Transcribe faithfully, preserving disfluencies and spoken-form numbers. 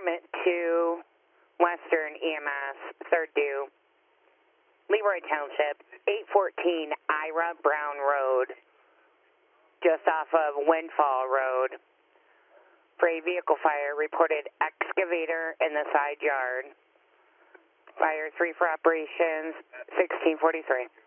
Department two, Western E M S, third due, Leroy Township, eight fourteen Ira Brown Road, just off of Windfall Road. For a vehicle fire, reported excavator in the side yard. Fire three for operations, sixteen forty-three.